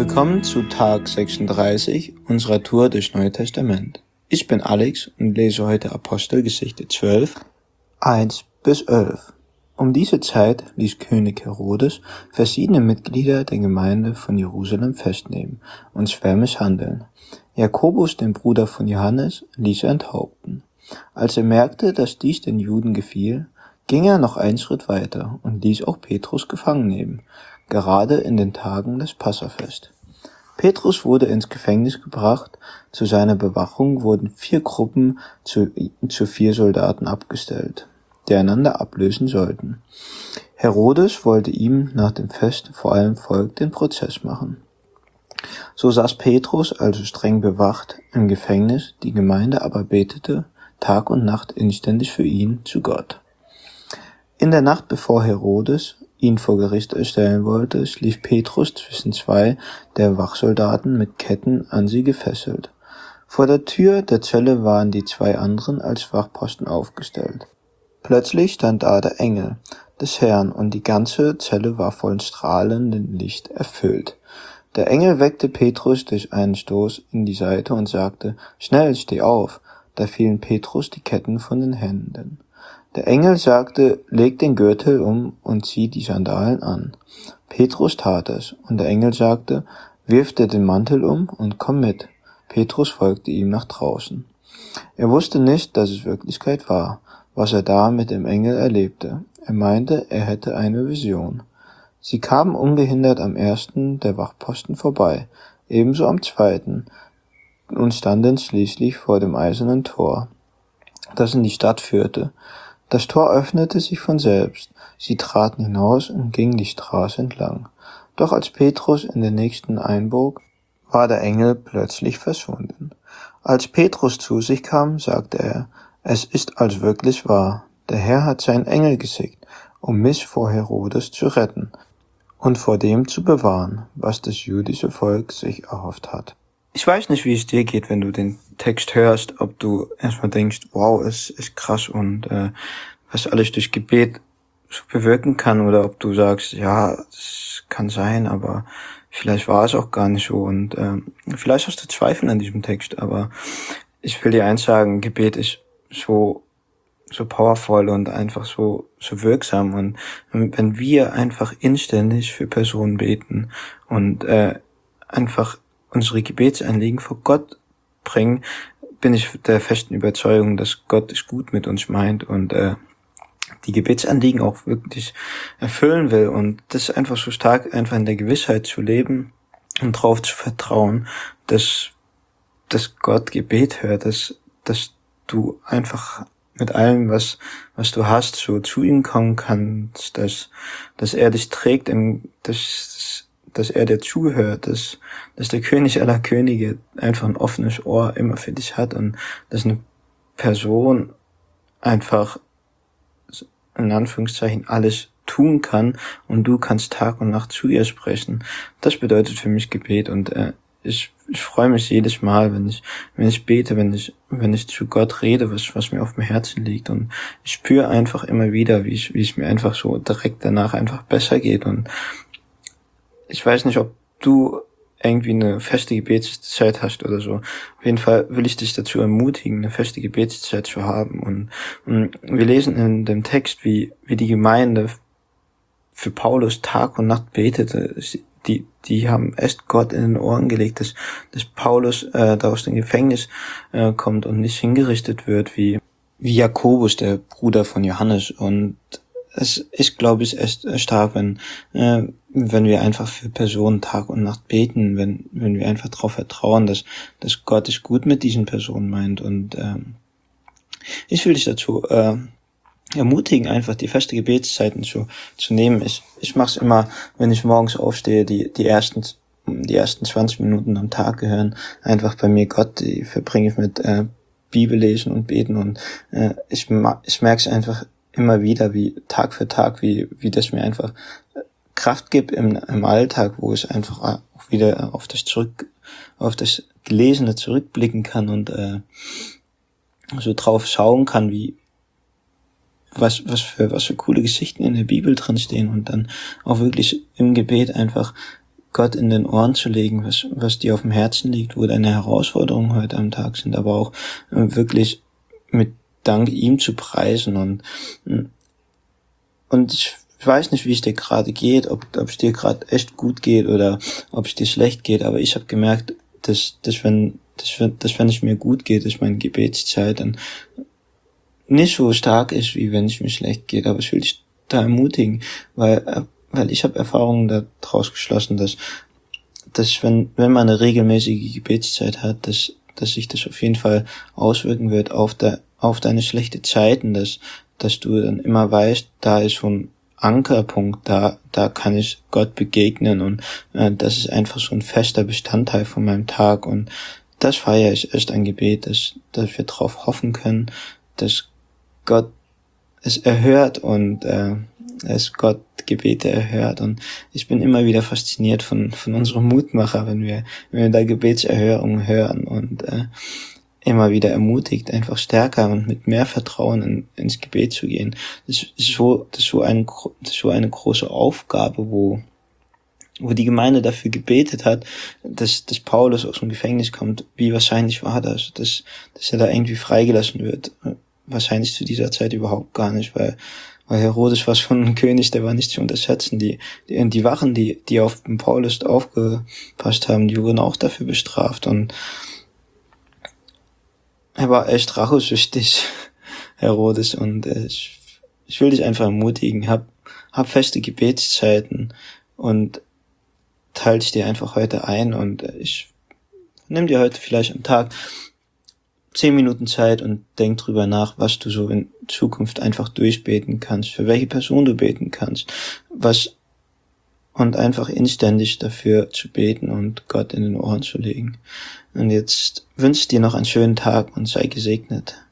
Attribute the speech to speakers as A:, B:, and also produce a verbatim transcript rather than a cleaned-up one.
A: Willkommen zu Tag sechsunddreißig unserer Tour durchs Neue Testament. Ich bin Alex und lese heute Apostelgeschichte zwölf, eins bis elf. Um diese Zeit ließ König Herodes verschiedene Mitglieder der Gemeinde von Jerusalem festnehmen und schwer misshandeln. Jakobus, den Bruder von Johannes, ließ er enthaupten. Als er merkte, dass dies den Juden gefiel, ging er noch einen Schritt weiter und ließ auch Petrus gefangen nehmen, gerade in den Tagen des Passafest. Petrus wurde ins Gefängnis gebracht. Zu seiner Bewachung wurden vier Gruppen zu, zu vier Soldaten abgestellt, die einander ablösen sollten. Herodes wollte ihm nach dem Fest vor allem Volk den Prozess machen. So saß Petrus, also streng bewacht, im Gefängnis, die Gemeinde aber betete Tag und Nacht inständig für ihn zu Gott. In der Nacht, bevor Herodes ihn vor Gericht stellen wollte, schlief Petrus zwischen zwei der Wachsoldaten mit Ketten an sie gefesselt. Vor der Tür der Zelle waren die zwei anderen als Wachposten aufgestellt. Plötzlich stand da der Engel des Herrn und die ganze Zelle war von strahlendem Licht erfüllt. Der Engel weckte Petrus durch einen Stoß in die Seite und sagte: »Schnell, steh auf!« Da fielen Petrus die Ketten von den Händen. Der Engel sagte: »Leg den Gürtel um und zieh die Sandalen an.« Petrus tat es, und der Engel sagte: »Wirf dir den Mantel um und komm mit.« Petrus folgte ihm nach draußen. Er wusste nicht, dass es Wirklichkeit war, was er da mit dem Engel erlebte. Er meinte, er hätte eine Vision. Sie kamen ungehindert am ersten der Wachposten vorbei, ebenso am zweiten, und standen schließlich vor dem eisernen Tor, das in die Stadt führte. Das Tor öffnete sich von selbst. Sie traten hinaus und gingen die Straße entlang. Doch als Petrus in den nächsten einbog, war der Engel plötzlich verschwunden. Als Petrus zu sich kam, sagte er: »Es ist als wirklich wahr. Der Herr hat seinen Engel geschickt, um mich vor Herodes zu retten und vor dem zu bewahren, was das jüdische Volk sich erhofft hat.« Ich weiß nicht, wie es dir geht, wenn du den Text hörst, ob du erstmal denkst, wow, es ist krass und äh, was alles durch Gebet so bewirken kann, oder ob du sagst, ja, es kann sein, aber vielleicht war es auch gar nicht so, und äh, vielleicht hast du Zweifel an diesem Text, aber ich will dir eins sagen: Gebet ist so so powerful und einfach so so wirksam, und wenn wir einfach inständig für Personen beten und äh, einfach unsere Gebetsanliegen vor Gott bringen, bin ich der festen Überzeugung, dass Gott es gut mit uns meint und äh, die Gebetsanliegen auch wirklich erfüllen will. Und das ist einfach so stark, einfach in der Gewissheit zu leben und darauf zu vertrauen, dass dass Gott Gebet hört, dass dass du einfach mit allem, was was du hast, so zu ihm kommen kannst, dass dass er dich trägt, im, dass dass er dir zuhört, dass, dass der König aller Könige einfach ein offenes Ohr immer für dich hat, und dass eine Person einfach in Anführungszeichen alles tun kann und du kannst Tag und Nacht zu ihr sprechen. Das bedeutet für mich Gebet, und äh, ich, ich freue mich jedes Mal, wenn ich wenn ich bete, wenn ich wenn ich zu Gott rede, was was mir auf dem Herzen liegt, und ich spüre einfach immer wieder, wie ich wie es mir einfach so direkt danach einfach besser geht. Und ich weiß nicht, ob du irgendwie eine feste Gebetszeit hast oder so. Auf jeden Fall will ich dich dazu ermutigen, eine feste Gebetszeit zu haben. Und, und wir lesen in dem Text, wie wie die Gemeinde für Paulus Tag und Nacht betete. Die die haben echt Gott in den Ohren gelegt, dass dass Paulus äh, da aus dem Gefängnis äh, kommt und nicht hingerichtet wird wie wie Jakobus, der Bruder von Johannes. Und es ist, glaube ich, echt stark, wenn äh, wenn wir einfach für Personen Tag und Nacht beten, wenn wenn wir einfach darauf vertrauen, dass dass Gott es gut mit diesen Personen meint. Und ähm, ich will dich dazu äh, ermutigen, einfach die feste Gebetszeiten zu zu nehmen. Ich ich mache es immer, wenn ich morgens aufstehe, die die ersten die ersten zwanzig Minuten am Tag gehören einfach bei mir Gott. Die verbringe ich mit äh, Bibellesen und Beten, und äh, ich ich merke es einfach immer wieder, wie Tag für Tag, wie wie das mir einfach Kraft gibt im im Alltag, wo ich einfach auch wieder auf das zurück auf das Gelesene zurückblicken kann und äh, so drauf schauen kann, wie was was für was für coole Geschichten in der Bibel drin stehen, und dann auch wirklich im Gebet einfach Gott in den Ohren zu legen, was, was dir auf dem Herzen liegt, wo deine Herausforderungen heute am Tag sind, aber auch äh, wirklich mit Dank ihm zu preisen und, und ich weiß nicht, wie es dir gerade geht, ob, ob es dir gerade echt gut geht oder ob es dir schlecht geht, aber ich habe gemerkt, dass, dass wenn, dass, dass wenn es mir gut geht, ist meine Gebetszeit dann nicht so stark ist, wie wenn es mir schlecht geht, aber ich will dich da ermutigen, weil, weil ich habe Erfahrungen daraus geschlossen, dass, dass wenn, wenn man eine regelmäßige Gebetszeit hat, dass, dass sich das auf jeden Fall auswirken wird auf der, auf deine schlechte Zeiten, dass, dass du dann immer weißt, da ist so ein Ankerpunkt, da, da kann ich Gott begegnen und äh, das ist einfach so ein fester Bestandteil von meinem Tag und das feiere ich echt ein Gebet, dass, dass wir darauf hoffen können, dass Gott es erhört und äh, es Gott Gebete erhört und ich bin immer wieder fasziniert von von unserem Mutmacher, wenn wir wenn wir da Gebetserhörungen hören und äh, immer wieder ermutigt, einfach stärker und mit mehr Vertrauen in, ins Gebet zu gehen. Das ist so das ist so ein das ist so eine große Aufgabe, wo wo die Gemeinde dafür gebetet hat, dass, dass Paulus aus dem Gefängnis kommt. Wie wahrscheinlich war das, dass dass er da irgendwie freigelassen wird? Wahrscheinlich zu dieser Zeit überhaupt gar nicht, weil weil Herodes war schon ein König, der war nicht zu unterschätzen. Die die, die Wachen, die die auf den Paulus aufgepasst haben, die wurden auch dafür bestraft und er war echt rachesüchtig, Herodes, und äh, ich, ich will dich einfach ermutigen, hab hab feste Gebetszeiten und teilst dir einfach heute ein und äh, ich nimm dir heute vielleicht am Tag zehn Minuten Zeit und denk drüber nach, was du so in Zukunft einfach durchbeten kannst, für welche Person du beten kannst, was und einfach inständig dafür zu beten und Gott in den Ohren zu legen. Und jetzt wünsche ich dir noch einen schönen Tag und sei gesegnet.